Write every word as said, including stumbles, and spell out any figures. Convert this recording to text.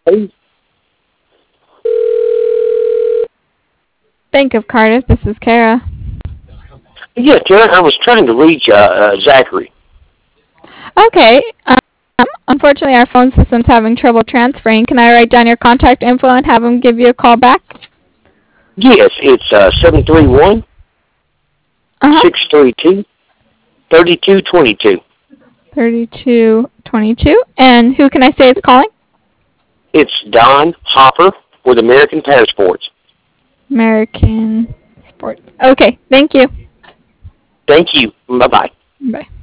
please. Bank of Cardiff, this is Kara. Yes, Kara, I was trying to reach uh, uh, Zachary. Okay. Um, unfortunately, our phone system's having trouble transferring. Can I write down your contact info and have him give you a call back? Yes, it's uh, seven three one, six three two, three two two two. thirty-two twenty-two. And who can I say is calling? It's Don Hopper with American Parasports. American Sports. Okay, thank you. Thank you. Bye-bye. Bye.